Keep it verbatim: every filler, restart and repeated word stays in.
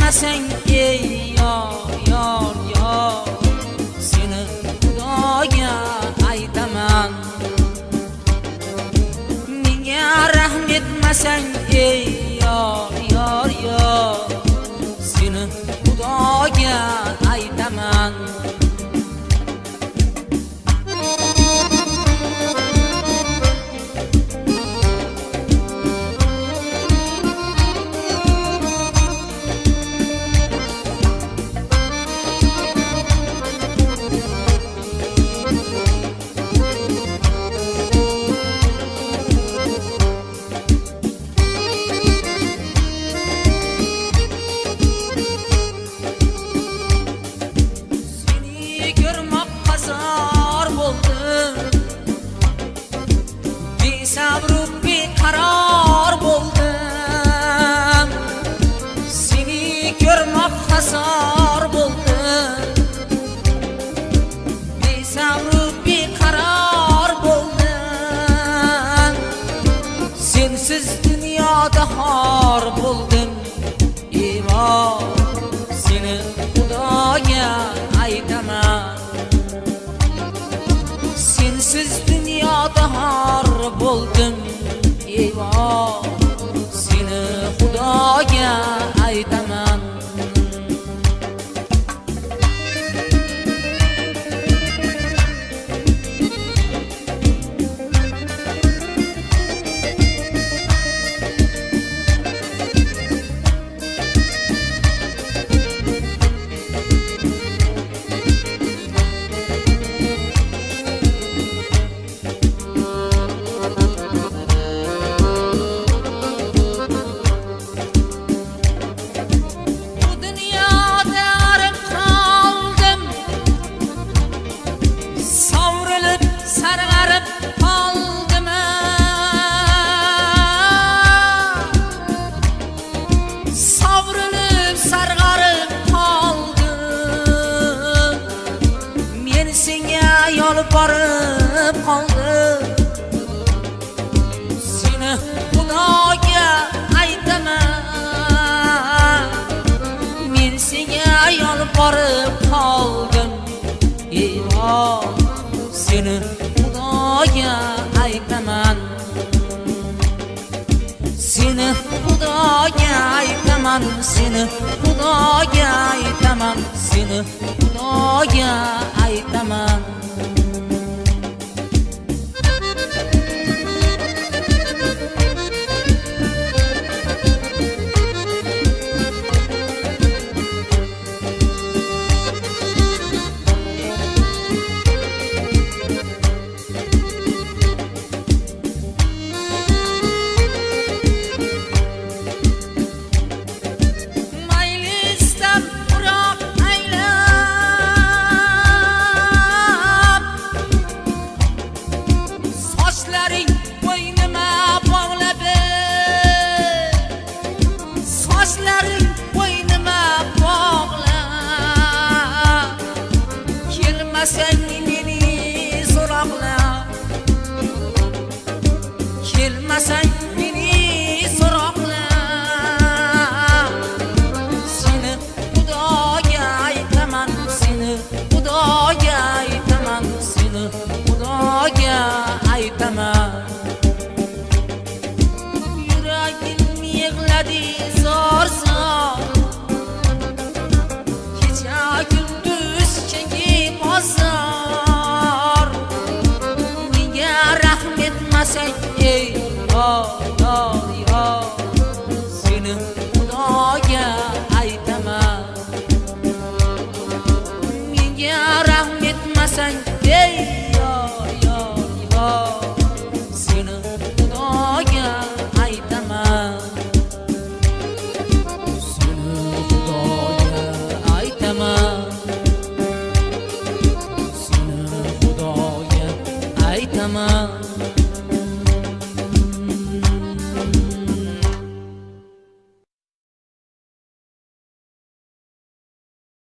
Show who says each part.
Speaker 1: etmasang ey yor yor yor, seni Xudoga aytaman. Menga rahm etmasang ey yor yor yor, seni Xudoga aytaman. Sabru beqaror bo'ldim, seni ko'rmoq hasor bo'ldim. Besabru beqaror bo'ldim, sensiz dunyoda xor bo'ldim. Evoh, seni Xudoga aytaman. Sensiz dunyoda xor bo'ldim. Evoh, seni Xudoga aytaman. Yolib borib qoldim, seni Xudoga aytaman. Men senga yolib borib qoldim. Evoh, seni Xudoga aytaman. Seni Xudoga aytaman, seni Xudoga aytaman, seni Xudoga aytaman. Kelmasang meni so'roqla, kelmasang meni so'roqla, seni Xudoga aytaman, seni Xudoga aytaman, seni Xudoga aytaman. Yuragim yig'ladi zor zor, kecha kunduz chekib bozor. Menga rahm etmasang ey yor yor yor, seni Xudoga aytaman. Menga rahm etmasang ey yor yor yor, seni Xudoga aytaman. Seni Xudoga aytaman. Seni Xudoga aytaman.